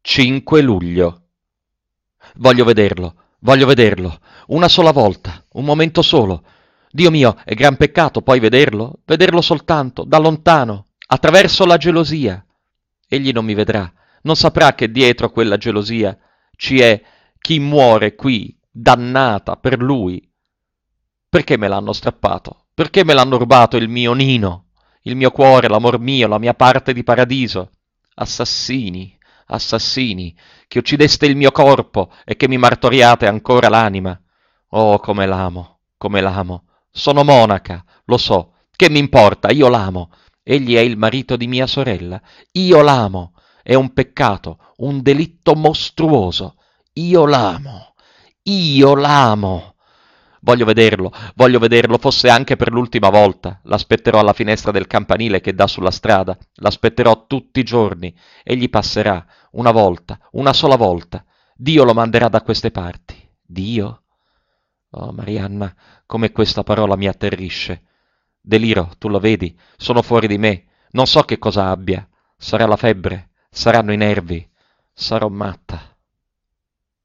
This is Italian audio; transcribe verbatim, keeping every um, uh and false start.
cinque luglio. Voglio vederlo, voglio vederlo, una sola volta, un momento solo. Dio mio, è gran peccato poi vederlo, vederlo soltanto, da lontano, attraverso la gelosia. Egli non mi vedrà, non saprà che dietro quella gelosia ci è chi muore qui, dannata per lui. Perché me l'hanno strappato? Perché me l'hanno rubato il mio Nino, il mio cuore, l'amor mio, la mia parte di paradiso? Assassini, assassini, che uccideste il mio corpo e che mi martoriate ancora l'anima. Oh, come l'amo, come l'amo. Sono monaca, lo so. Che mi importa? Io l'amo. Egli è il marito di mia sorella. Io l'amo. È un peccato, un delitto mostruoso. Io l'amo. Io l'amo. Voglio vederlo, voglio vederlo, fosse anche per l'ultima volta. L'aspetterò alla finestra del campanile che dà sulla strada. L'aspetterò tutti i giorni. Egli passerà, una volta, una sola volta. Dio lo manderà da queste parti. Dio? Oh, Marianna, come questa parola mi atterrisce. Deliro, tu lo vedi? Sono fuori di me. Non so che cosa abbia. Sarà la febbre, saranno i nervi. Sarò matta.